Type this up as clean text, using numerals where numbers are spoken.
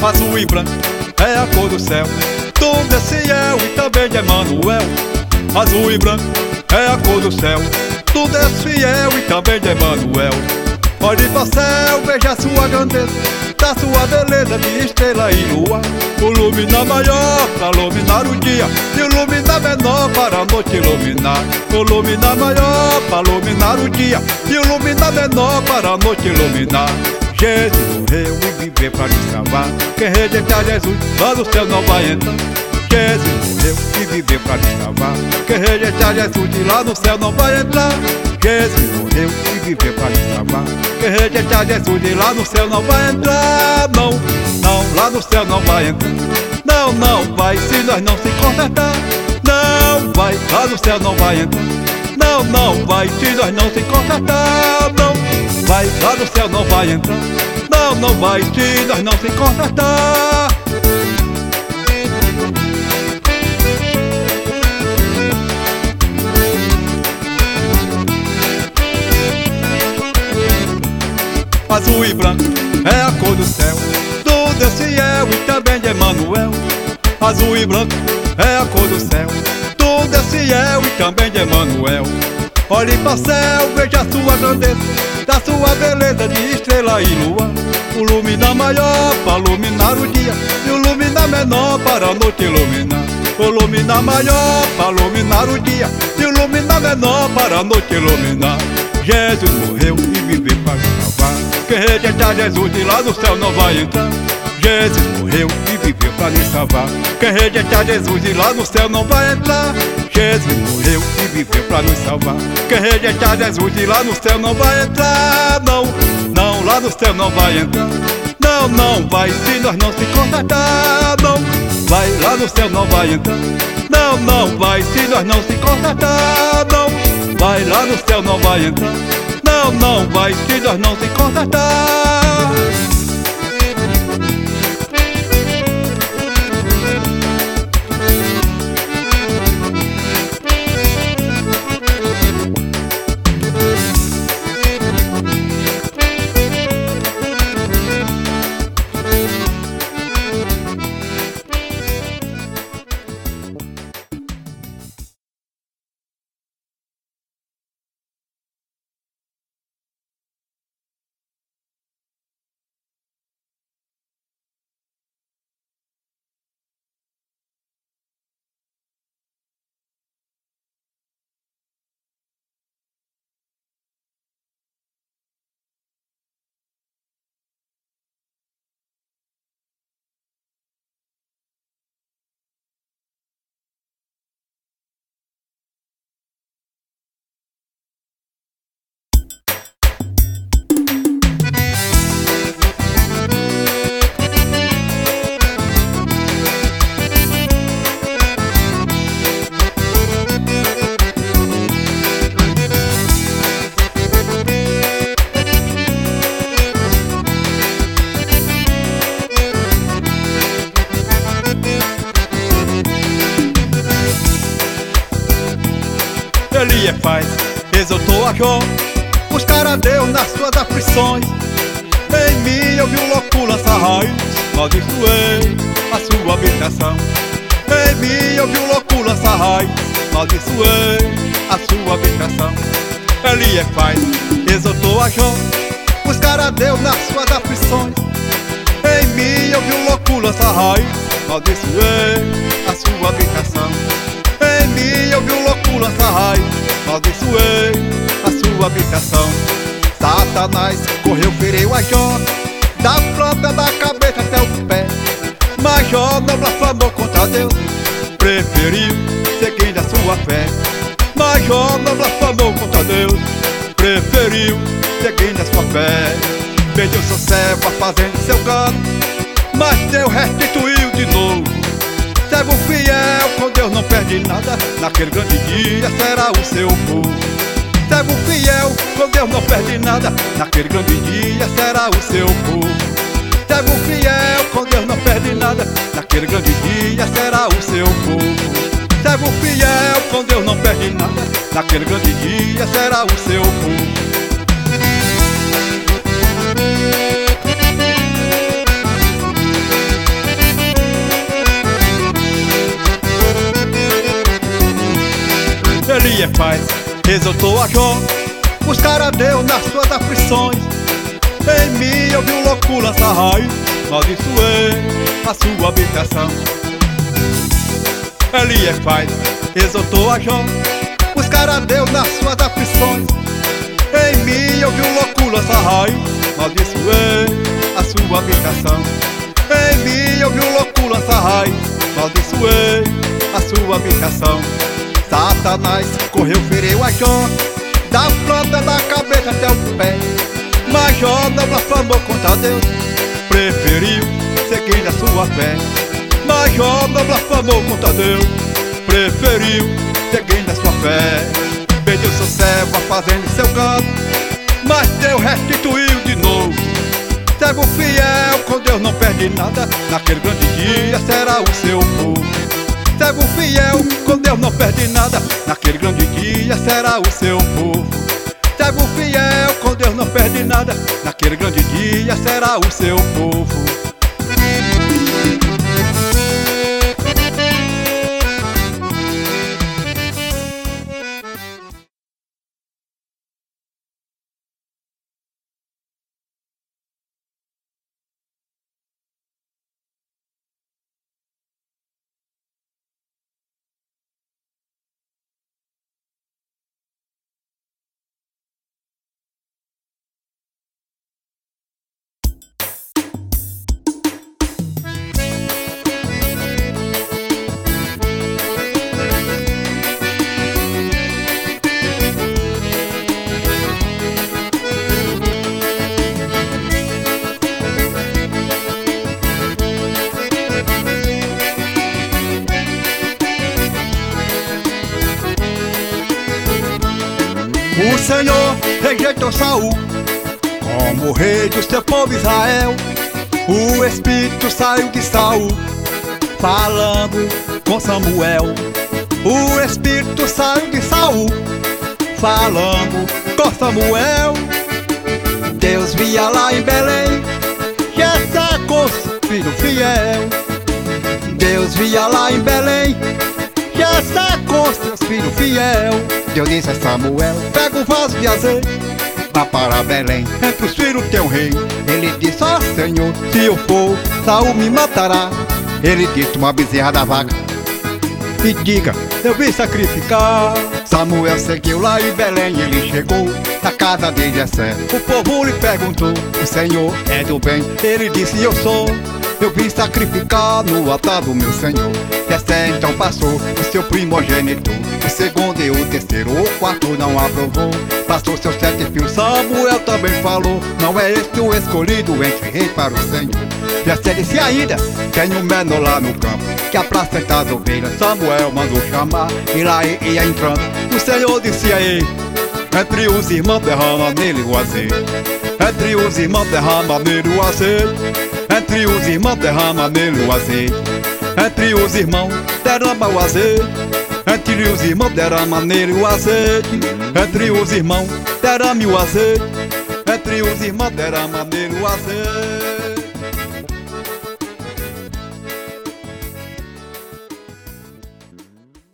azul e branco é a cor do céu. Tudo é Ciel e também de Emanuel. Azul e branco é a cor do céu. Tudo é fiel e também de Emanuel. Olhe para o céu, veja a sua grandeza, da sua beleza de estrela e lua. O luminar maior para iluminar o dia, e o luminar menor para a noite iluminar. O luminar maior para iluminar o dia, e o luminar menor para a noite iluminar. Jesus morreu e viveu para nos salvar. Quem rejeitar Jesus lá no céu não vai entrar. Jesus morreu e viveu para nos salvar. Quem rejeitar Jesus de lá no céu não vai entrar. Jesus morreu e viveu para nos salvar. Quem rejeitar Jesus de lá no céu não vai entrar. Não, não, lá no céu não vai entrar. Não, não vai se nós não se consertar. Não vai, lá no céu não vai entrar. Não, não vai se nós não se consertar. Não vai, lá no céu não vai entrar. Não, não vai se nós não se consertar. Azul e branco é a cor do céu. Tudo é Ciel e também de Emanuel. Azul e branco é a cor do céu. Tudo é Ciel e também de Emanuel. Olhe para o céu, veja a sua grandeza, da sua beleza de estrela e lua. O luminar maior para iluminar o dia, e o luminar menor para a noite iluminar. O luminar maior para iluminar o dia, e o luminar menor para a noite iluminar. Jesus morreu e viveu para nos salvar. Quem rejeitar Jesus de lá no céu não vai entrar. Jesus morreu e viveu para nos salvar. Quem rejeitar Jesus de lá no céu não vai entrar. Jesus morreu e viveu para nos salvar. Quem rejeitar Jesus de lá no céu não vai entrar. Não, não, lá no céu não vai entrar. Não, não vai se nós não se consertar. Não vai, lá no céu não vai entrar. Não, não vai se nós não se consertar. Não vai, lá no céu não vai entrar. Não, não vai se nós não se consertar. Ele é paz, exaltou a Jó, buscar a Deus nas suas aflições. Em mim eu vi o louco lançar raios, maldiçoei a sua habitação. Em mim eu vi o louco lançar raios, maldiçoei a sua habitação. Ele é paz, exaltou a Jó, buscar a Deus nas suas aflições. Em mim eu vi o louco lançar raios, maldiçoei a sua habitação. Em mim eu vi o louco lançar raios, maldiçoei a sua habitação. Satanás correu, feriu a Jó, da planta da cabeça até o pé. Mas Jó não blasfemou contra Deus, preferiu seguindo a sua fé. Mas Jó não blasfemou contra Deus, preferiu seguindo a sua fé. Perdeu seu servo fazendo seu gado, mas Deus restituiu de novo. Servo fiel, com Deus não perde nada, naquele grande dia será o seu povo. Servo fiel, com Deus não perde nada, naquele grande dia será o seu povo. Servo fiel, com Deus não perde nada, naquele grande dia será o seu povo. Servo fiel, com Deus não perde nada, naquele grande dia será o seu povo. Eliefaz exaltou a Jó, buscar a Deus nas suas aflições. Em mim ouviu louco lançar raios, maldiçoei a sua habitação. Eliefaz exaltou a Jó, buscar a Deus nas suas aflições. Em mim ouviu louco lançar raios, maldiçoei a sua habitação. Em mim ouviu louco lançar raios, maldiçoei a sua habitação. Satanás correu, feriu a Jó, da planta da cabeça até o pé. Mas Jó não blasfemou contra Deus, preferiu seguir a sua fé. Mas Jó não blasfemou contra Deus, preferiu seguir a sua fé. Perdeu seu servo a fazenda e seu gado, mas Deus restituiu de novo. Servo fiel, com Deus não perde nada, naquele grande dia será o seu povo. Servo fiel, com Deus não perde nada, naquele grande dia será o seu povo. Servo fiel, com Deus não perde nada, naquele grande dia será o seu povo. O Senhor rejeitou Saul como rei do seu povo Israel. O Espírito saiu de Saul, falando com Samuel. O Espírito saiu de Saul, falando com Samuel. Deus via lá em Belém Jessé com seu filho fiel. Deus via lá em Belém Jessé com seus filhos fiel. Deus disse a Samuel: pega um vaso de azeite, vá para Belém, entre os filhos tem um rei. Ele disse: ó Senhor, se eu for, Saul me matará. Ele disse: uma bezerra da vaca, e diga, eu vim sacrificar. Samuel seguiu lá em Belém, ele chegou na casa de Jessé. O povo lhe perguntou: o Senhor é do bem? Ele disse: eu sou. Eu vim sacrificar no altar do meu Senhor. Jessé então passou o seu primogênito, o segundo e o terceiro, o quarto não aprovou. Passou seus 7 filhos, Samuel também falou: não é este o escolhido entre reis para o Senhor. Jessé disse ainda: tem um menor lá no campo que apacenta as ovelhas. Samuel mandou chamar e lá ia entrando. O Senhor disse a ele: entre os irmãos derrama nele o azeite. Entre os irmãos derrama nele o azeite. Entre os irmãos derrama nele o azeite. Entre os irmãos derrama o azeite. Entre os irmãos derrama nele o azeite. Entre os irmãos derrame o azeite. Entre os irmãos derrama nele o azeite.